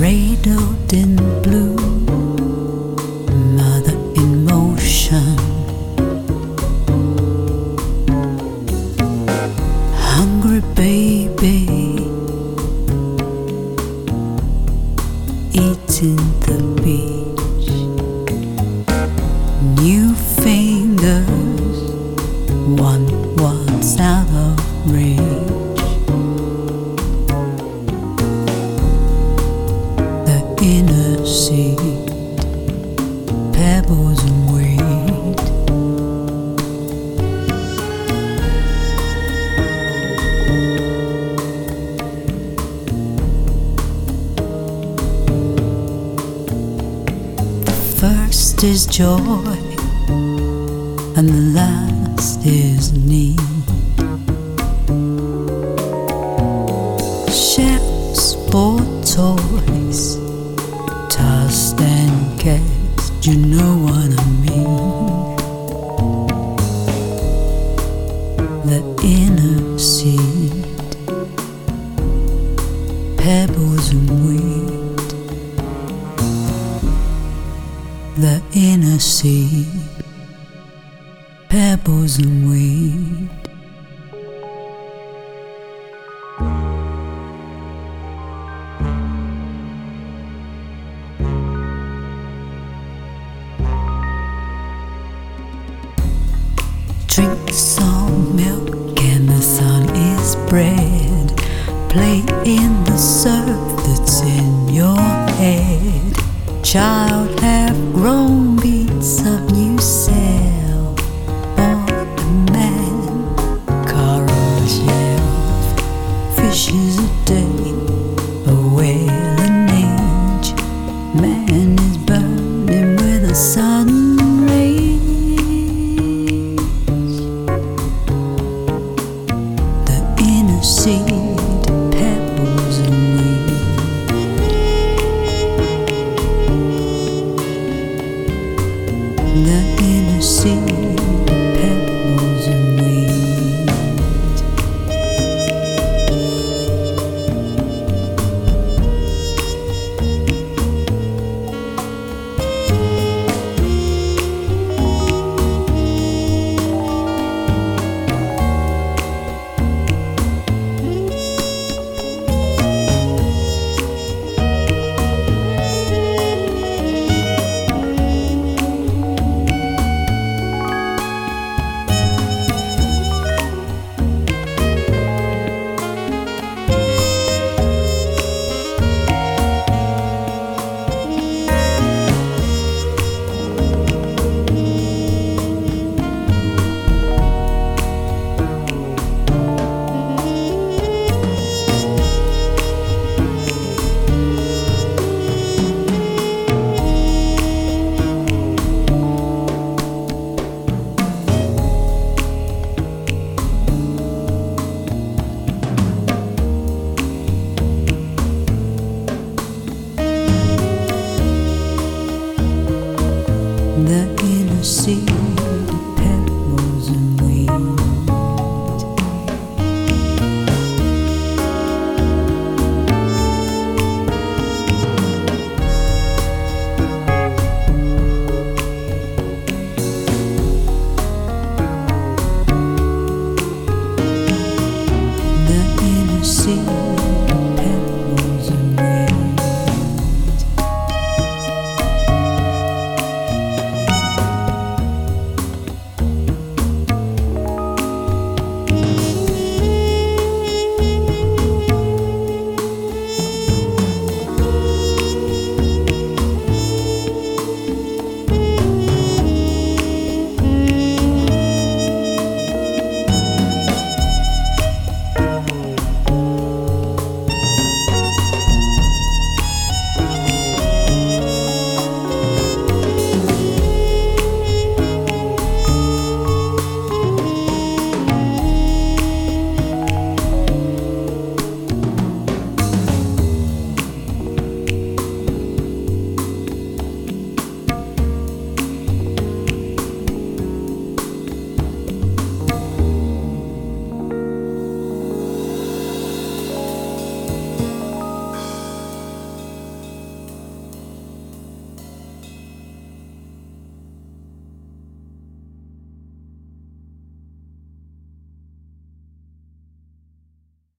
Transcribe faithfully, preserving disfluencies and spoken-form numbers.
cradled in blue, mother in motion, hungry baby, eating the beach, new fingers, one what's out of reach. Inner seed, pebbles and weed. The first is joy, and the last is need. Shells for toys, tossed and cast, you know what I mean. The inner seed, pebbles and weed. The inner seed, pebbles and weed. Drink some milk and the sun is bread. Play in the surf that's in your head. Child,